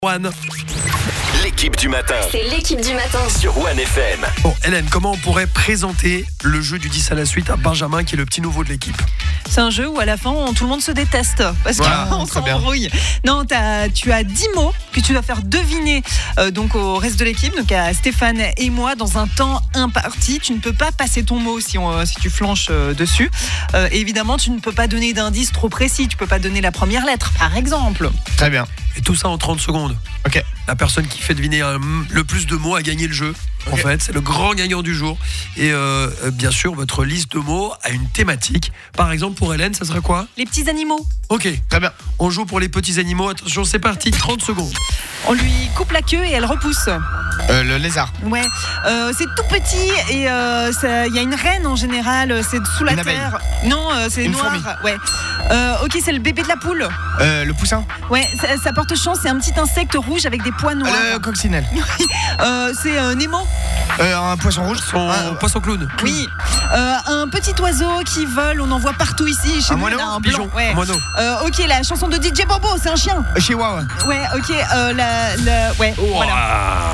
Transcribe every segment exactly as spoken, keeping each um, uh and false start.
One. L'équipe du matin. C'est l'équipe du matin. Sur One F M. Bon, Hélène, comment on pourrait présenter le jeu du dix à la suite à Benjamin, qui est le petit nouveau de l'équipe? C'est un jeu où à la fin tout le monde se déteste parce Voilà, qu'on très bien. s'embrouille. Non, t'as, tu as dix mots que tu dois faire deviner euh, donc au reste de l'équipe, donc à Stéphane et moi, dans un temps imparti. Tu ne peux pas passer ton mot si, on, si tu flanches euh, dessus. Euh, et évidemment, tu ne peux pas donner d'indices trop précis. Tu peux pas donner la première lettre, par exemple. Très bien. Et tout ça en trente secondes. Ok. La personne qui fait deviner euh, le plus de mots a gagné le jeu. En Ok. fait, c'est le grand gagnant du jour. Et euh, euh, bien sûr, votre liste de mots a une thématique. Par exemple, pour Hélène, ça serait quoi? Les petits animaux. Ok, Très bien. on joue pour les petits animaux. Attention, c'est parti, trente secondes. On lui coupe la queue et elle repousse. Euh, le lézard. Ouais, euh, c'est tout petit et euh, ça- il y a une reine en général, c'est sous la Une abeille. terre. Non, euh, c'est Une noir. fourmi. Ouais. Euh, ok, c'est le bébé de la poule. Euh, le poussin. Ouais, ça, ça porte chance, c'est un petit insecte rouge avec des pois noirs. Le coccinelle. Euh, c'est euh, Nemo. Euh, un poisson rouge. Son Un- poisson clown. Oui. Euh, un petit oiseau qui vole, on en voit partout ici. Chez Un nous, moineau, il y a un Pigeon, blanc. Ouais. moineau. Euh, ok, la chanson de D J Bobo, c'est un chien. Chihuahua. Ouais, ok, euh, la, la, ouais, voilà.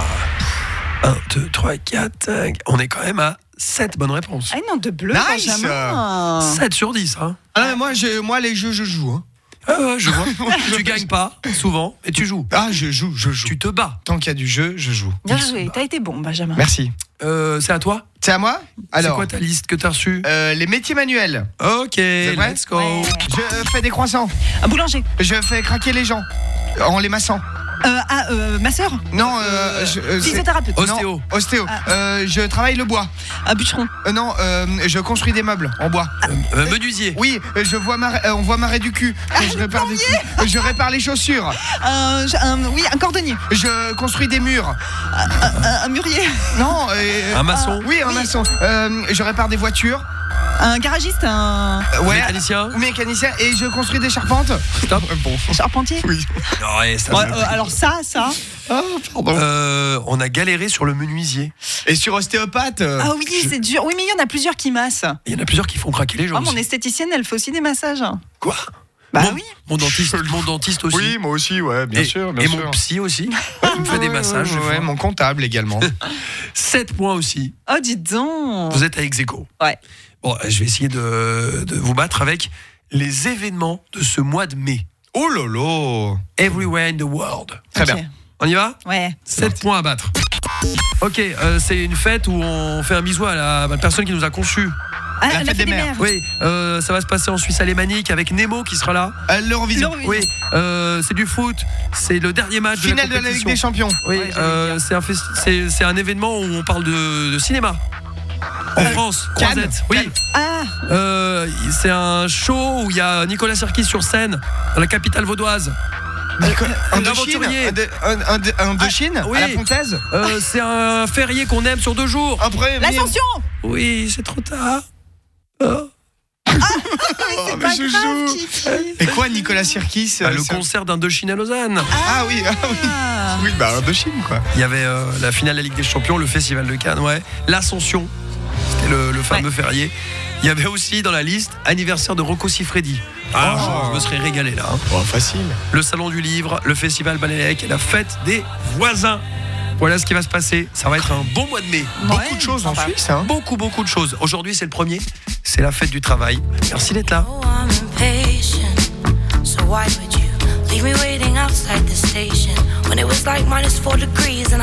un, deux, trois, quatre, cinq. On est quand même à sept bonnes réponses. Ah non, de bleu, Nice. Benjamin. sept sur dix, hein. Ah non, mais moi, je, moi, les jeux, je joue. Hein. Ah ouais, je vois. Tu gagnes pas, souvent, mais tu joues. Ah, je joue, je joue. Tu te bats. Tant qu'il y a du jeu, je joue. Bien joué, t'as été bon, Benjamin. Merci. Euh, c'est à toi? C'est à moi. C'est Alors, quoi ta liste que t'as reçue? euh, les métiers manuels. Ok, prêt? let's go. Ouais. Je fais des croissants. Un boulanger. Je fais craquer les gens en les massant. Euh, ah, euh, ma sœur. Non, euh, je, euh, c'est- Physiothérapeute. Oh. non, Ostéo. Ostéo. Ah. Euh, je travaille le bois. Un bûcheron. Euh, non, euh, je construis des meubles en bois. Euh, euh, menuisier. Oui, euh, je vois mar- euh, on voit marrer du cul. Ah, je répare des culs. Euh, Je répare les chaussures. Un, un- oui, un cordonnier. Je construis des murs. Un, un murier. Non. euh, Un maçon. Oui, un Oui. maçon. Euh, je répare des voitures. Un garagiste. Un Euh, ouais. Mécanicien. Mécanicien. Et je construis des charpentes. Stop. Bon. charpentier. Oui. Non, ouais, ça Ouais, me- euh, alors ça, ça. Ah, pardon. Euh, on a galéré sur le menuisier. Et sur ostéopathe. euh, Ah oui, je- c'est dur. Oui, mais il y en a plusieurs qui massent. Il y en a plusieurs qui font craquer les gens. Oh, mon aussi. esthéticienne, elle fait aussi des massages. Quoi? Bah mon, oui. Mon dentiste, mon dentiste aussi. Oui, moi aussi, ouais, bien et, sûr. Bien et sûr. mon psy aussi. Il me fait des Ouais, massages. Ouais, des fois. ouais, mon comptable également. sept points aussi. Oh, dis donc. Vous êtes à ex-aequo. Ouais. Bon, je vais essayer de, de vous battre avec les événements de ce mois de mai. Oh lolo. Everywhere in the world. Très Ok. bien. On y va? Ouais. sept points à battre. Ok, euh, c'est une fête où on fait un bisou à la, à la personne qui nous a conçus. Ah, La fête des mères. Oui, euh, ça va se passer en Suisse alémanique avec Nemo qui sera là. Euh, L'Eurovision. L'Eurovision. Oui, euh, c'est du foot. C'est le dernier match Finale de la de la Ligue compétition. des Champions. Oui, Ouais, j'allais euh, c'est un, festi- c'est, c'est un événement où on parle de, de cinéma. En France, Cannes. Croisette. Oui, Cannes. Ah, Euh, c'est un show où il y a Nicolas Sirkis sur scène, dans la capitale vaudoise. Un Un de Chine. aventurier. Un de, un, un de- un de Chine. oui. À la Fontaise. Euh, c'est un férié qu'on aime sur deux jours. Après. l'ascension. Oui, c'est trop tard. Oh. Oh, mais Pas je grave, joue. Kiki. Et quoi, Nicolas Sirkis Ah, euh, le c'est un- concert d'Indochine à Lausanne. Ah oui, ah oui. Ah. Oui, bah Indochine quoi. Il y avait euh, la finale de la Ligue des Champions, le Festival de Cannes, ouais. L'Ascension, c'était le, le fameux férié. Il y avait aussi dans la liste anniversaire de Rocco Siffredi. Ah, Oh. je me serais régalé là. hein. Oh, facile. Le salon du livre, le festival Balélec et la fête des voisins. Voilà ce qui va se passer. Ça va être un bon mois de mai. Beaucoup Ouais, de choses en sympa. Suisse, hein. Beaucoup, beaucoup de choses. Aujourd'hui, c'est le premier. C'est la fête du travail. Merci d'être là. Oh, I'm impatient. So why would you leave me waiting outside the station when it was like minus four degrees and